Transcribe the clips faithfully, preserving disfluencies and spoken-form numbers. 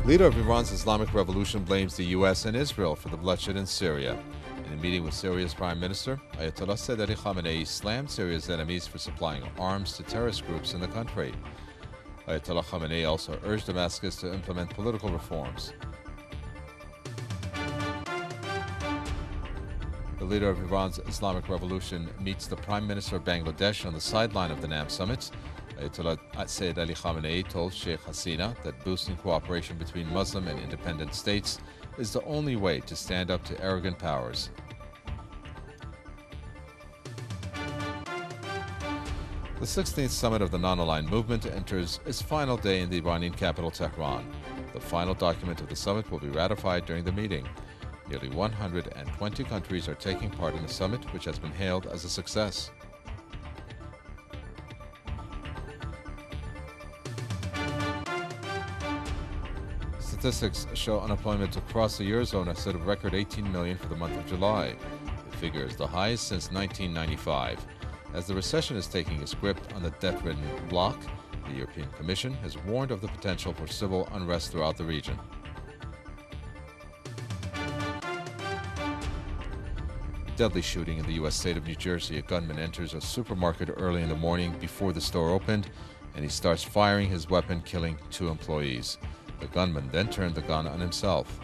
Leader of Iran's Islamic Revolution blames the U S and Israel for the bloodshed in Syria. In a meeting with Syria's Prime Minister, Ayatollah Sayyid Ali Khamenei slammed Syria's enemies for supplying arms to terrorist groups in the country. Ayatollah Khamenei also urged Damascus to implement political reforms. The leader of Iran's Islamic Revolution meets the Prime Minister of Bangladesh on the sideline of the NAM summit. Ayatollah Sayyid Ali Khamenei told Sheikh Hasina that boosting cooperation between Muslim and independent states is the only way to stand up to arrogant powers. The sixteenth summit of the Non-Aligned Movement enters its final day in the Iranian capital, Tehran. The final document of the summit will be ratified during the meeting. Nearly one hundred twenty countries are taking part in the summit, which has been hailed as a success. Statistics show unemployment across the Eurozone has hit a record eighteen million for the month of July. The figure is the highest since nineteen ninety-five. As the recession is taking its grip on the debt-ridden bloc, the European Commission has warned of the potential for civil unrest throughout the region. Deadly shooting in the U S state of New Jersey. A gunman enters a supermarket early in the morning before the store opened, and he starts firing his weapon, killing two employees. The gunman then turned the gun on himself.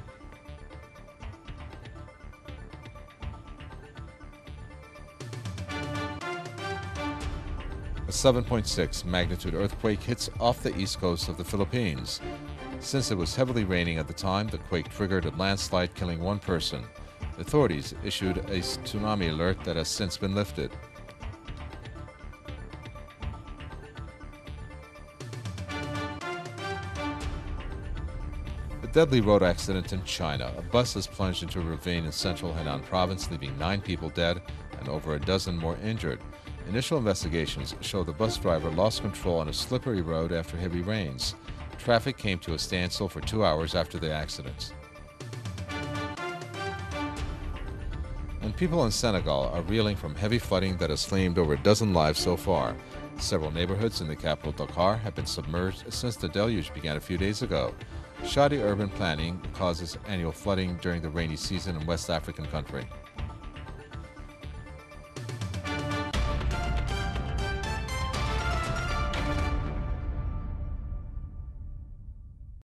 A seven point six magnitude earthquake hits off the east coast of the Philippines. Since it was heavily raining at the time, the quake triggered a landslide, killing one person. Authorities issued a tsunami alert that has since been lifted. A deadly road accident in China. A bus has plunged into a ravine in central Henan province, leaving nine people dead and over a dozen more injured. Initial investigations show the bus driver lost control on a slippery road after heavy rains. Traffic came to a standstill for two hours after the accident. And people in Senegal are reeling from heavy flooding that has claimed over a dozen lives so far. Several neighborhoods in the capital Dakar have been submerged since the deluge began a few days ago. Shoddy urban planning causes annual flooding during the rainy season in West African country.